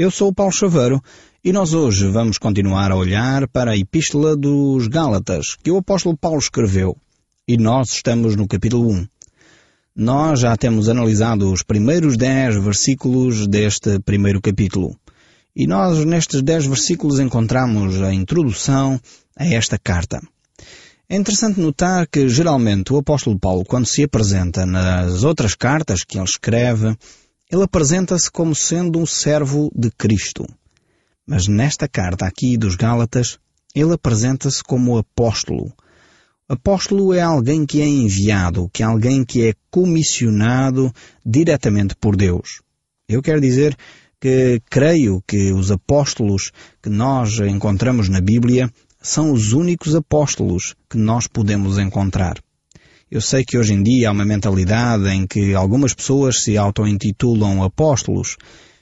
Eu sou o Paulo Chaveiro e nós hoje vamos continuar a olhar para a Epístola dos Gálatas, que o apóstolo Paulo escreveu. E nós estamos no capítulo 1. Nós já temos analisado os primeiros 10 versículos deste primeiro capítulo. E nós nestes 10 versículos encontramos a introdução a esta carta. É interessante notar que geralmente o apóstolo Paulo, quando se apresenta nas outras cartas que ele escreve, ele apresenta-se como sendo um servo de Cristo. Mas nesta carta aqui dos Gálatas, ele apresenta-se como apóstolo. Apóstolo é alguém que é enviado, que é alguém que é comissionado diretamente por Deus. Eu quero dizer que creio que os apóstolos que nós encontramos na Bíblia são os únicos apóstolos que nós podemos encontrar. Eu sei que hoje em dia há uma mentalidade em que algumas pessoas se auto-intitulam apóstolos.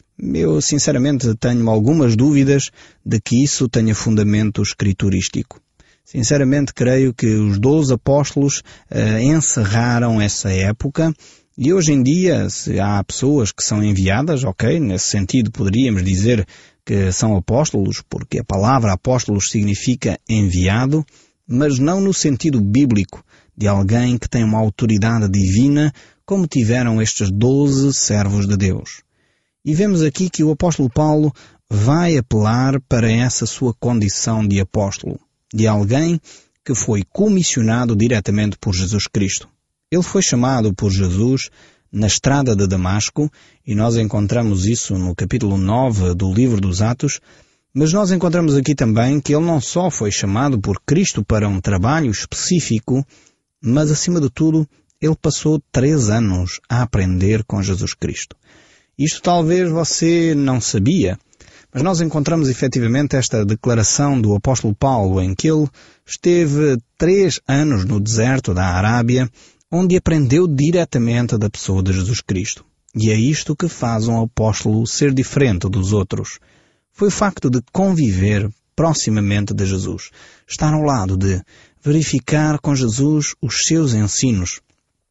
Eu sinceramente tenho algumas dúvidas de que isso tenha fundamento escriturístico. Sinceramente creio que os 12 apóstolos encerraram essa época e hoje em dia se há pessoas que são enviadas, ok, nesse sentido poderíamos dizer que são apóstolos, porque a palavra apóstolos significa enviado, mas não no sentido bíblico de alguém que tem uma autoridade divina, como tiveram estes 12 servos de Deus. E vemos aqui que o apóstolo Paulo vai apelar para essa sua condição de apóstolo, de alguém que foi comissionado diretamente por Jesus Cristo. Ele foi chamado por Jesus na estrada de Damasco, e nós encontramos isso no capítulo 9 do livro dos Atos, mas nós encontramos aqui também que ele não só foi chamado por Cristo para um trabalho específico, mas acima de tudo, ele passou 3 anos a aprender com Jesus Cristo. Isto talvez você não sabia, mas nós encontramos efetivamente esta declaração do apóstolo Paulo em que ele esteve 3 anos no deserto da Arábia, onde aprendeu diretamente da pessoa de Jesus Cristo. E é isto que faz um apóstolo ser diferente dos outros. Foi o facto de conviver proximamente de Jesus, estar ao lado de verificar com Jesus os seus ensinos.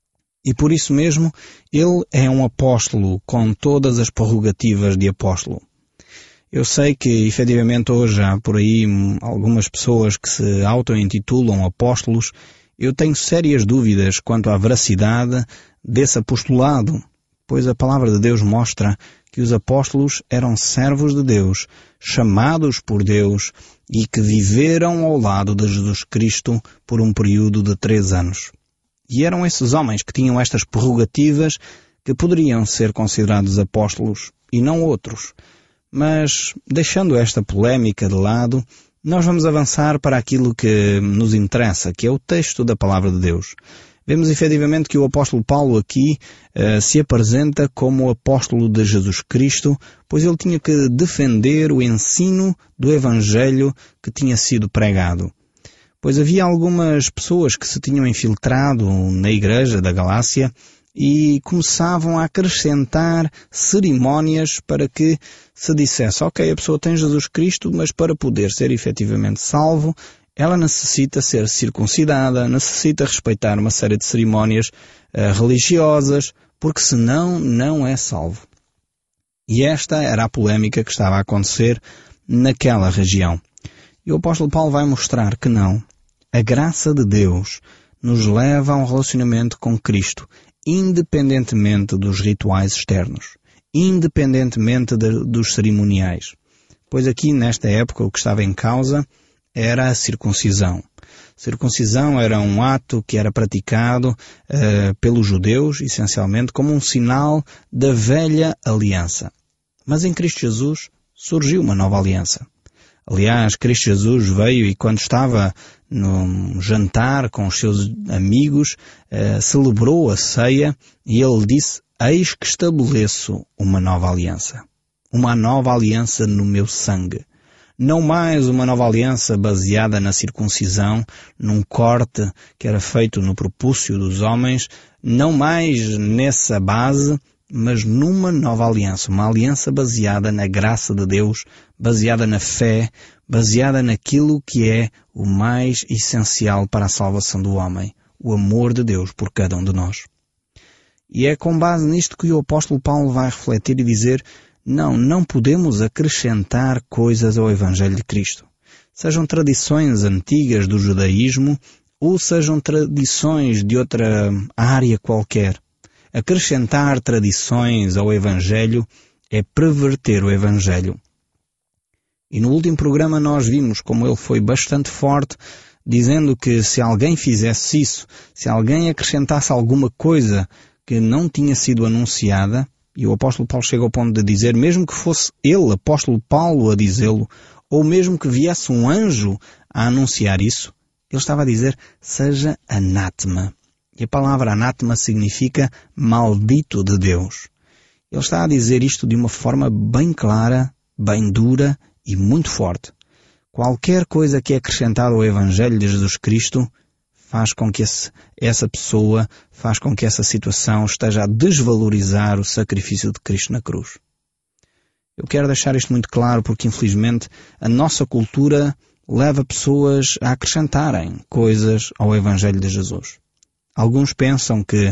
E por isso mesmo, ele é um apóstolo com todas as prerrogativas de apóstolo. Eu sei que, efetivamente, hoje há por aí algumas pessoas que se auto-intitulam apóstolos. Eu tenho sérias dúvidas quanto à veracidade desse apostolado, pois a palavra de Deus mostra que os apóstolos eram servos de Deus, chamados por Deus e que viveram ao lado de Jesus Cristo por um período de 3 anos. E eram esses homens que tinham estas prerrogativas que poderiam ser considerados apóstolos e não outros. Mas, deixando esta polémica de lado, nós vamos avançar para aquilo que nos interessa, que é o texto da palavra de Deus. Vemos efetivamente que o apóstolo Paulo aqui se apresenta como apóstolo de Jesus Cristo, pois ele tinha que defender o ensino do Evangelho que tinha sido pregado. Pois havia algumas pessoas que se tinham infiltrado na igreja da Galácia e começavam a acrescentar cerimónias para que se dissesse, ok, a pessoa tem Jesus Cristo, mas para poder ser efetivamente salvo, ela necessita ser circuncidada, necessita respeitar uma série de cerimónias religiosas, porque senão não é salvo. E esta era a polémica que estava a acontecer naquela região. E o apóstolo Paulo vai mostrar que não. A graça de Deus nos leva a um relacionamento com Cristo, independentemente dos rituais externos, independentemente dos cerimoniais. Pois aqui, nesta época, o que estava em causa era a circuncisão. Circuncisão era um ato que era praticado pelos judeus, essencialmente, como um sinal da velha aliança. Mas em Cristo Jesus surgiu uma nova aliança. Aliás, Cristo Jesus veio e quando estava num jantar com os seus amigos, celebrou a ceia e ele disse, eis que estabeleço uma nova aliança. Uma nova aliança no meu sangue. Não mais uma nova aliança baseada na circuncisão, num corte que era feito no propúcio dos homens, não mais nessa base, mas numa nova aliança, uma aliança baseada na graça de Deus, baseada na fé, baseada naquilo que é o mais essencial para a salvação do homem, o amor de Deus por cada um de nós. E é com base nisto que o apóstolo Paulo vai refletir e dizer, Não podemos acrescentar coisas ao Evangelho de Cristo. Sejam tradições antigas do judaísmo ou sejam tradições de outra área qualquer. Acrescentar tradições ao Evangelho é perverter o Evangelho. E no último programa nós vimos como ele foi bastante forte, dizendo que se alguém fizesse isso, se alguém acrescentasse alguma coisa que não tinha sido anunciada, e o apóstolo Paulo chega ao ponto de dizer, mesmo que fosse ele, apóstolo Paulo, a dizê-lo, ou mesmo que viesse um anjo a anunciar isso, ele estava a dizer, seja anátema. E a palavra anátema significa maldito de Deus. Ele está a dizer isto de uma forma bem clara, bem dura e muito forte. Qualquer coisa que é acrescentada ao Evangelho de Jesus Cristo faz com que essa pessoa, faz com que essa situação esteja a desvalorizar o sacrifício de Cristo na cruz. Eu quero deixar isto muito claro porque, infelizmente, a nossa cultura leva pessoas a acrescentarem coisas ao Evangelho de Jesus. Alguns pensam que,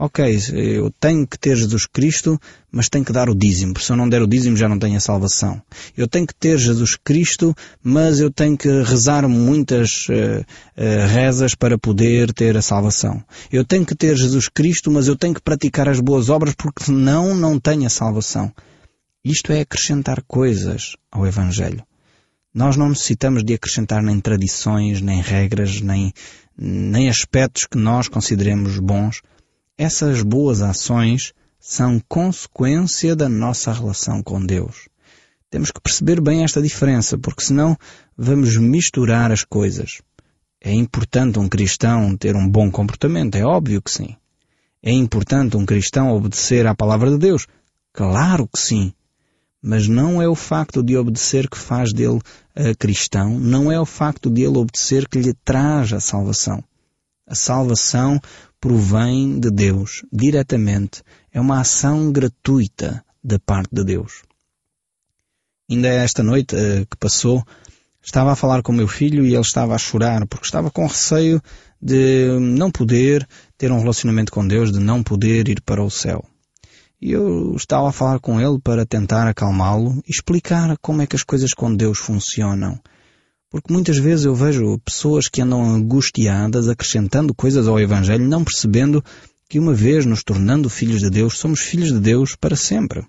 eu tenho que ter Jesus Cristo, mas tenho que dar o dízimo, porque se eu não der o dízimo já não tenho a salvação. Eu tenho que ter Jesus Cristo, mas eu tenho que rezar muitas rezas para poder ter a salvação. Eu tenho que ter Jesus Cristo, mas eu tenho que praticar as boas obras, porque senão não tenho a salvação. Isto é acrescentar coisas ao Evangelho. Nós não necessitamos de acrescentar nem tradições, nem regras, nem aspectos que nós consideremos bons. Essas boas ações são consequência da nossa relação com Deus. Temos que perceber bem esta diferença, porque senão vamos misturar as coisas. É importante um cristão ter um bom comportamento, é óbvio que sim. É importante um cristão obedecer à palavra de Deus? Claro que sim. Mas não é o facto de obedecer que faz dele cristão, não é o facto de ele obedecer que lhe traz a salvação. A salvação provém de Deus, diretamente. É uma ação gratuita da parte de Deus. Ainda esta noite que passou, estava a falar com o meu filho e ele estava a chorar, porque estava com receio de não poder ter um relacionamento com Deus, de não poder ir para o céu. E eu estava a falar com ele para tentar acalmá-lo e explicar como é que as coisas com Deus funcionam. Porque muitas vezes eu vejo pessoas que andam angustiadas, acrescentando coisas ao Evangelho, não percebendo que uma vez nos tornando filhos de Deus, somos filhos de Deus para sempre.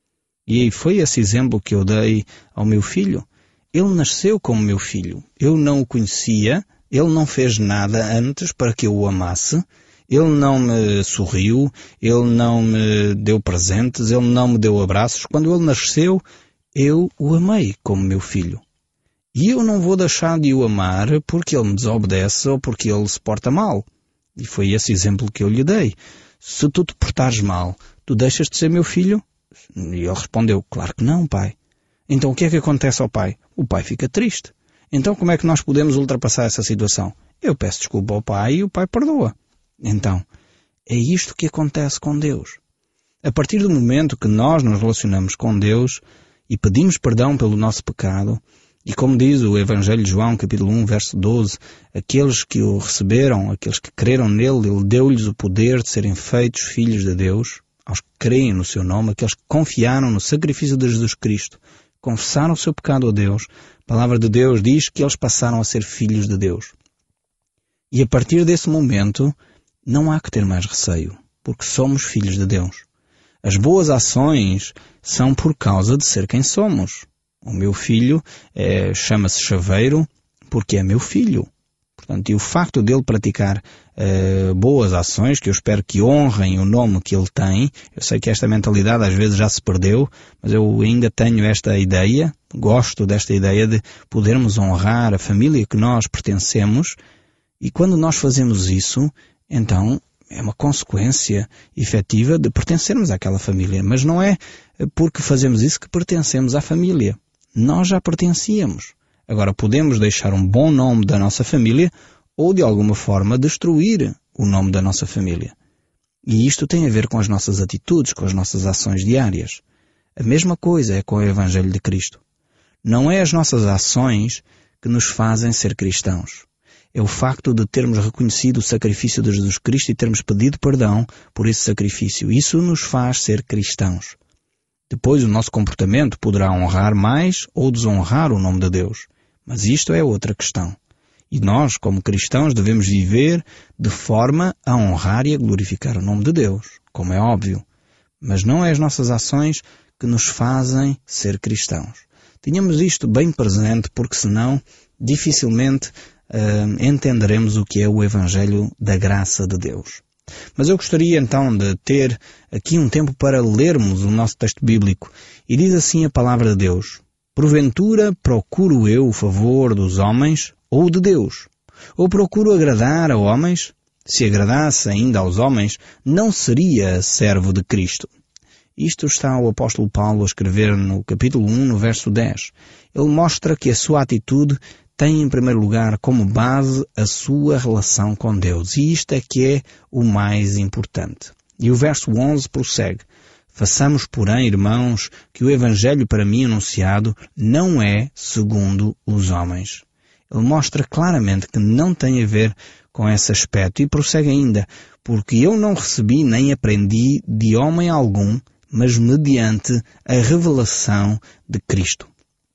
E foi esse exemplo que eu dei ao meu filho. Ele nasceu como meu filho. Eu não o conhecia, ele não fez nada antes para que eu o amasse. Ele não me sorriu, ele não me deu presentes, ele não me deu abraços. Quando ele nasceu, eu o amei como meu filho. E eu não vou deixar de o amar porque ele me desobedece ou porque ele se porta mal. E foi esse exemplo que eu lhe dei. Se tu te portares mal, tu deixas de ser meu filho? E ele respondeu, claro que não, pai. Então o que é que acontece ao pai? O pai fica triste. Então como é que nós podemos ultrapassar essa situação? Eu peço desculpa ao pai e o pai perdoa. Então, é isto que acontece com Deus. A partir do momento que nós nos relacionamos com Deus e pedimos perdão pelo nosso pecado, e como diz o Evangelho de João, capítulo 1, verso 12, aqueles que o receberam, aqueles que creram nele, ele deu-lhes o poder de serem feitos filhos de Deus, aos que creem no seu nome, aqueles que confiaram no sacrifício de Jesus Cristo, confessaram o seu pecado a Deus, a palavra de Deus diz que eles passaram a ser filhos de Deus. E a partir desse momento, não há que ter mais receio, porque somos filhos de Deus. As boas ações são por causa de ser quem somos. O meu filho chama-se Chaveiro porque é meu filho. Portanto, e o facto dele praticar boas ações, que eu espero que honrem o nome que ele tem, eu sei que esta mentalidade às vezes já se perdeu, mas eu ainda tenho esta ideia, gosto desta ideia de podermos honrar a família que nós pertencemos, e quando nós fazemos isso, então é uma consequência efetiva de pertencermos àquela família. Mas não é porque fazemos isso que pertencemos à família. Nós já pertencíamos. Agora podemos deixar um bom nome da nossa família ou de alguma forma destruir o nome da nossa família. E isto tem a ver com as nossas atitudes, com as nossas ações diárias. A mesma coisa é com o Evangelho de Cristo. Não é as nossas ações que nos fazem ser cristãos. É o facto de termos reconhecido o sacrifício de Jesus Cristo e termos pedido perdão por esse sacrifício. Isso nos faz ser cristãos. Depois o nosso comportamento poderá honrar mais ou desonrar o nome de Deus. Mas isto é outra questão. E nós, como cristãos, devemos viver de forma a honrar e a glorificar o nome de Deus, como é óbvio. Mas não é as nossas ações que nos fazem ser cristãos. Tenhamos isto bem presente, porque senão dificilmente entenderemos o que é o Evangelho da graça de Deus. Mas eu gostaria então de ter aqui um tempo para lermos o nosso texto bíblico. E diz assim a palavra de Deus: porventura procuro eu o favor dos homens ou de Deus? Ou procuro agradar a homens? Se agradasse ainda aos homens, não seria servo de Cristo. Isto está o apóstolo Paulo a escrever no capítulo 1, no verso 10. Ele mostra que a sua atitude tem em primeiro lugar como base a sua relação com Deus. E isto é que é o mais importante. E o verso 11 prossegue: façamos, porém, irmãos, que o Evangelho para mim anunciado não é segundo os homens. Ele mostra claramente que não tem a ver com esse aspecto e prossegue ainda: porque eu não recebi nem aprendi de homem algum, mas mediante a revelação de Cristo.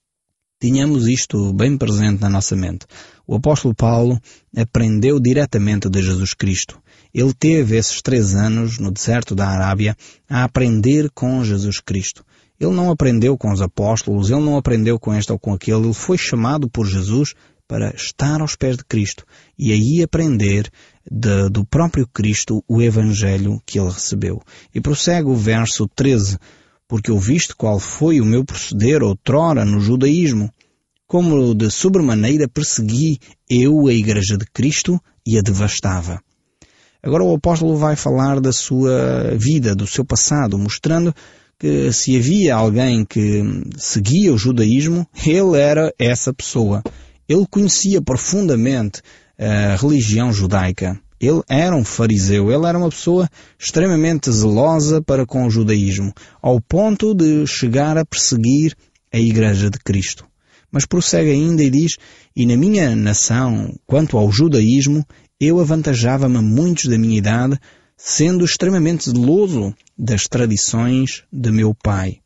Tínhamos isto bem presente na nossa mente. O apóstolo Paulo aprendeu diretamente de Jesus Cristo. Ele teve esses 3 anos no deserto da Arábia a aprender com Jesus Cristo. Ele não aprendeu com os apóstolos, ele não aprendeu com este ou com aquele, ele foi chamado por Jesus para estar aos pés de Cristo e aí aprender do próprio Cristo o Evangelho que ele recebeu. E prossegue o verso 13: porque ouviste qual foi o meu proceder outrora no judaísmo, como de sobremaneira persegui eu a Igreja de Cristo e a devastava. Agora o apóstolo vai falar da sua vida, do seu passado, mostrando que se havia alguém que seguia o judaísmo, ele era essa pessoa. Ele conhecia profundamente a religião judaica. Ele era um fariseu, ele era uma pessoa extremamente zelosa para com o judaísmo, ao ponto de chegar a perseguir a Igreja de Cristo. Mas prossegue ainda e diz: e na minha nação, quanto ao judaísmo, eu avantajava-me muitos da minha idade, sendo extremamente zeloso das tradições de meu pai.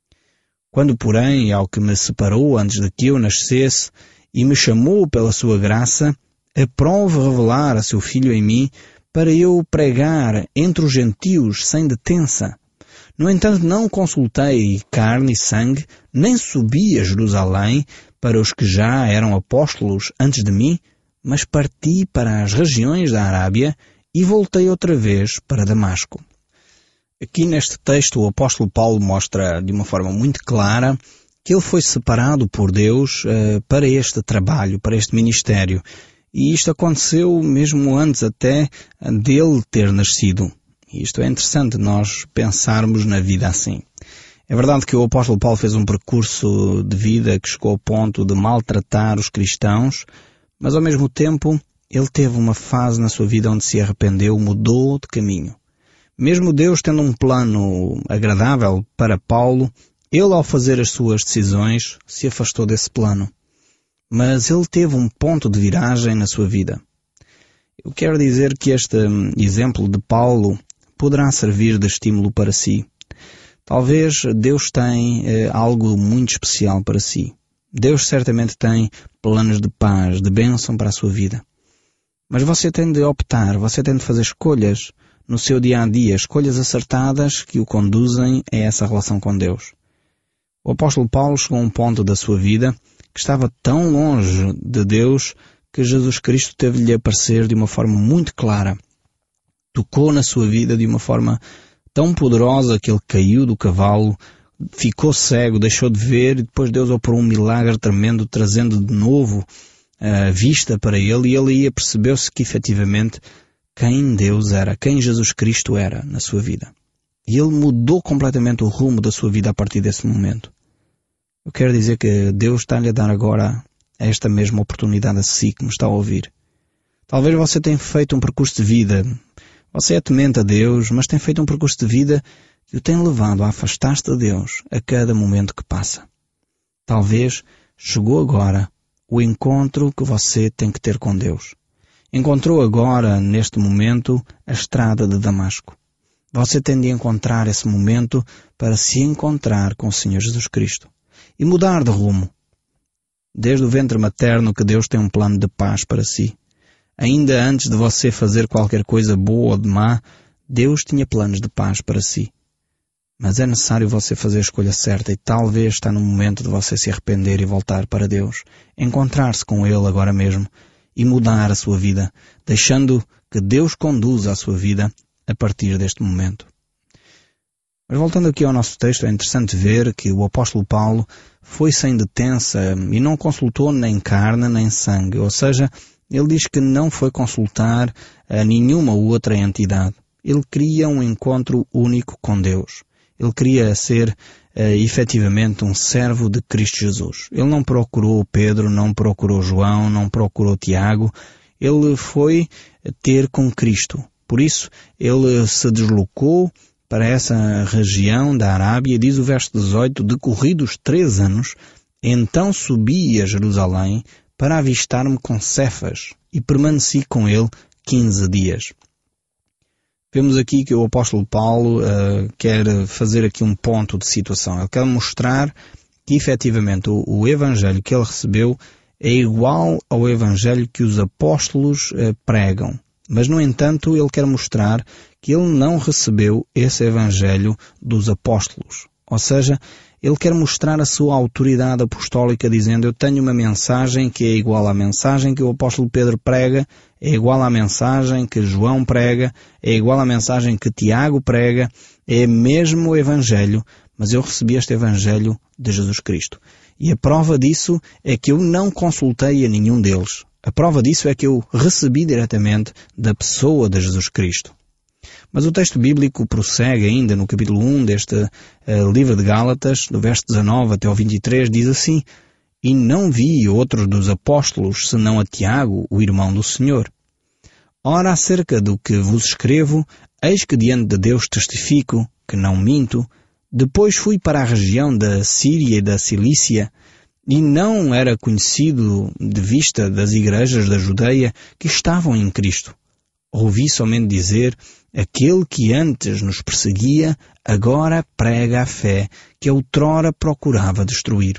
Quando, porém, ao que me separou antes de que eu nascesse, e me chamou pela sua graça, aprove revelar a seu Filho em mim, para eu pregar entre os gentios sem detença. No entanto, não consultei carne e sangue, nem subi a Jerusalém para os que já eram apóstolos antes de mim, mas parti para as regiões da Arábia e voltei outra vez para Damasco. Aqui neste texto o apóstolo Paulo mostra de uma forma muito clara que ele foi separado por Deus para este trabalho, para este ministério. E isto aconteceu mesmo antes até dele ter nascido. E isto é interessante nós pensarmos na vida assim. É verdade que o apóstolo Paulo fez um percurso de vida que chegou ao ponto de maltratar os cristãos, mas ao mesmo tempo ele teve uma fase na sua vida onde se arrependeu, mudou de caminho. Mesmo Deus tendo um plano agradável para Paulo, ele ao fazer as suas decisões se afastou desse plano. Mas ele teve um ponto de viragem na sua vida. Eu quero dizer que este exemplo de Paulo poderá servir de estímulo para si. Talvez Deus tem algo muito especial para si. Deus certamente tem planos de paz, de bênção para a sua vida. Mas você tem de optar, você tem de fazer escolhas no seu dia-a-dia, escolhas acertadas que o conduzem a essa relação com Deus. O apóstolo Paulo chegou a um ponto da sua vida que estava tão longe de Deus que Jesus Cristo teve de lhe aparecer de uma forma muito clara. Tocou na sua vida de uma forma tão poderosa que ele caiu do cavalo, ficou cego, deixou de ver, e depois Deus operou um milagre tremendo, trazendo de novo a vista para ele, e ele aí percebeu-se que efetivamente quem Deus era, quem Jesus Cristo era na sua vida. E ele mudou completamente o rumo da sua vida a partir desse momento. Eu quero dizer que Deus está-lhe a dar agora esta mesma oportunidade a si que me está a ouvir. Talvez você tenha feito um percurso de vida, você é temente a Deus, mas tem feito um percurso de vida que o tem levado a afastar-se de Deus a cada momento que passa. Talvez chegou agora o encontro que você tem que ter com Deus. Encontrou agora, neste momento, a estrada de Damasco. Você tem de encontrar esse momento para se encontrar com o Senhor Jesus Cristo e mudar de rumo. Desde o ventre materno que Deus tem um plano de paz para si. Ainda antes de você fazer qualquer coisa boa ou de má, Deus tinha planos de paz para si. Mas é necessário você fazer a escolha certa e talvez está no momento de você se arrepender e voltar para Deus, encontrar-se com Ele agora mesmo e mudar a sua vida, deixando que Deus conduza a sua vida a partir deste momento. Mas voltando aqui ao nosso texto, é interessante ver que o apóstolo Paulo foi sem detença e não consultou nem carne nem sangue, ou seja, ele diz que não foi consultar a nenhuma outra entidade. Ele queria um encontro único com Deus. Ele queria ser efetivamente um servo de Cristo Jesus. Ele não procurou Pedro, não procurou João, não procurou Tiago. Ele foi ter com Cristo. Por isso, ele se deslocou para essa região da Arábia, diz o verso 18, decorridos 3 anos, então subi a Jerusalém para avistar-me com Cefas e permaneci com ele 15 dias. Vemos aqui que o apóstolo Paulo quer fazer aqui um ponto de situação. Ele quer mostrar que efetivamente o evangelho que ele recebeu é igual ao evangelho que os apóstolos pregam. Mas, no entanto, ele quer mostrar que ele não recebeu esse evangelho dos apóstolos. Ou seja, ele quer mostrar a sua autoridade apostólica dizendo: eu tenho uma mensagem que é igual à mensagem que o apóstolo Pedro prega, é igual à mensagem que João prega, é igual à mensagem que Tiago prega, é mesmo o evangelho, mas eu recebi este evangelho de Jesus Cristo. E a prova disso é que eu não consultei a nenhum deles. A prova disso é que eu recebi diretamente da pessoa de Jesus Cristo. Mas o texto bíblico prossegue ainda no capítulo 1 deste livro de Gálatas, do verso 19 até ao 23, diz assim: E não vi outros dos apóstolos, senão a Tiago, o irmão do Senhor. Ora, acerca do que vos escrevo, eis que diante de Deus testifico, que não minto. Depois fui para a região da Síria e da Cilícia, e não era conhecido de vista das igrejas da Judeia que estavam em Cristo. Ouvi somente dizer: aquele que antes nos perseguia, agora prega a fé que outrora procurava destruir.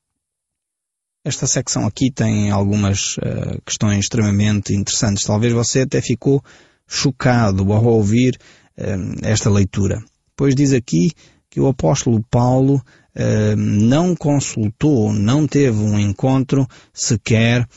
Esta secção aqui tem algumas questões extremamente interessantes. Talvez você até ficou chocado ao ouvir esta leitura. Pois diz aqui que o apóstolo Paulo não consultou, não teve um encontro sequer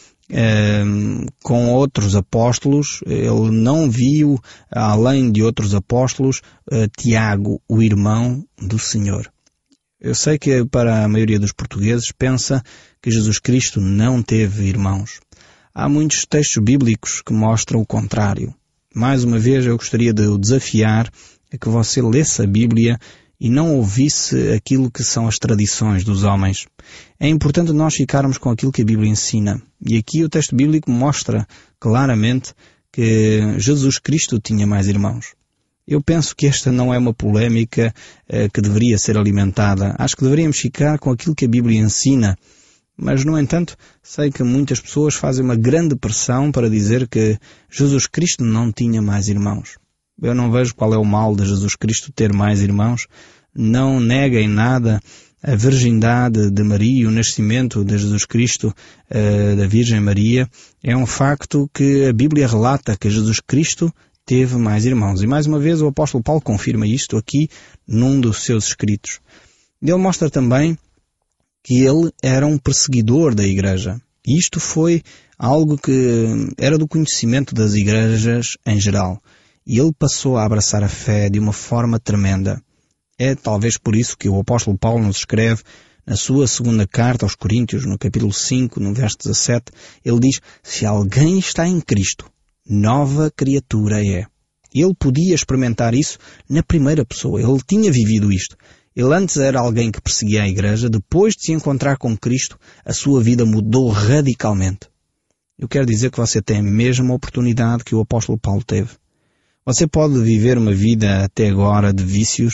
com outros apóstolos. Ele não viu, além de outros apóstolos, Tiago, o irmão do Senhor. Eu sei que para a maioria dos portugueses pensa que Jesus Cristo não teve irmãos. Há muitos textos bíblicos que mostram o contrário. Mais uma vez eu gostaria de o desafiar a que você lesse a Bíblia e não ouvisse aquilo que são as tradições dos homens. É importante nós ficarmos com aquilo que a Bíblia ensina. E aqui o texto bíblico mostra claramente que Jesus Cristo tinha mais irmãos. Eu penso que esta não é uma polémica que deveria ser alimentada. Acho que deveríamos ficar com aquilo que a Bíblia ensina. Mas, no entanto, sei que muitas pessoas fazem uma grande pressão para dizer que Jesus Cristo não tinha mais irmãos. Eu não vejo qual é o mal de Jesus Cristo ter mais irmãos. Não neguem nada a virgindade de Maria, o nascimento de Jesus Cristo, da Virgem Maria. É um facto que a Bíblia relata que Jesus Cristo teve mais irmãos. E mais uma vez o apóstolo Paulo confirma isto aqui num dos seus escritos. Ele mostra também que ele era um perseguidor da igreja. E isto foi algo que era do conhecimento das igrejas em geral. E ele passou a abraçar a fé de uma forma tremenda. É talvez por isso que o apóstolo Paulo nos escreve na sua segunda carta aos Coríntios, no capítulo 5, no verso 17, ele diz: se alguém está em Cristo, nova criatura é. Ele podia experimentar isso na primeira pessoa. Ele tinha vivido isto. Ele antes era alguém que perseguia a igreja. Depois de se encontrar com Cristo, a sua vida mudou radicalmente. Eu quero dizer que você tem a mesma oportunidade que o apóstolo Paulo teve. Você pode viver uma vida até agora de vícios,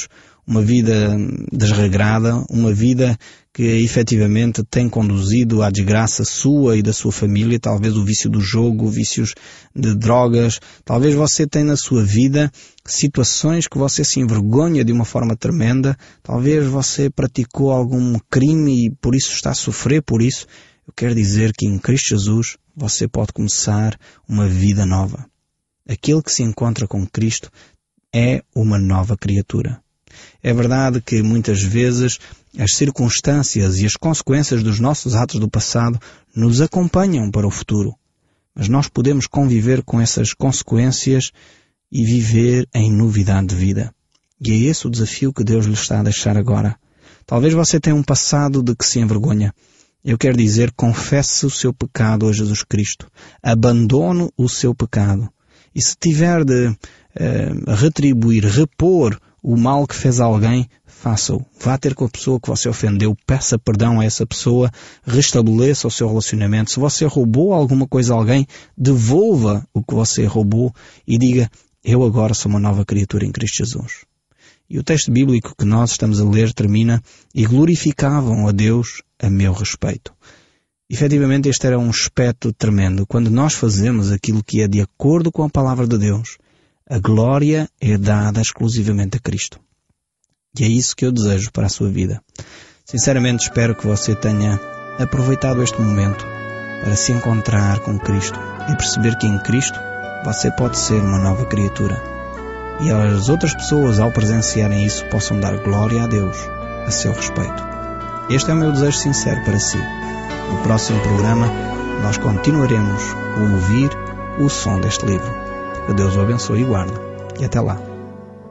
uma vida desregrada, uma vida que efetivamente tem conduzido à desgraça sua e da sua família, talvez o vício do jogo, vícios de drogas, talvez você tenha na sua vida situações que você se envergonha de uma forma tremenda, talvez você praticou algum crime e por isso está a sofrer por isso. Eu quero dizer que em Cristo Jesus você pode começar uma vida nova. Aquele que se encontra com Cristo é uma nova criatura. É verdade que muitas vezes as circunstâncias e as consequências dos nossos atos do passado nos acompanham para o futuro. Mas nós podemos conviver com essas consequências e viver em novidade de vida. E é esse o desafio que Deus lhe está a deixar agora. Talvez você tenha um passado de que se envergonha. Eu quero dizer, confesse o seu pecado a Jesus Cristo. Abandone o seu pecado. E se tiver de retribuir, repor o mal que fez a alguém, faça-o. Vá ter com a pessoa que você ofendeu, peça perdão a essa pessoa, restabeleça o seu relacionamento. Se você roubou alguma coisa a alguém, devolva o que você roubou e diga, eu agora sou uma nova criatura em Cristo Jesus. E o texto bíblico que nós estamos a ler termina, e glorificavam a Deus a meu respeito. Efetivamente este era um aspecto tremendo. Quando nós fazemos aquilo que é de acordo com a palavra de Deus, a glória é dada exclusivamente a Cristo. E é isso que eu desejo para a sua vida. Sinceramente espero que você tenha aproveitado este momento para se encontrar com Cristo e perceber que em Cristo você pode ser uma nova criatura. E as outras pessoas, ao presenciarem isso, possam dar glória a Deus a seu respeito. Este é o meu desejo sincero para si. No próximo programa, nós continuaremos a ouvir o som deste livro. Que Deus o abençoe e guarde. E até lá.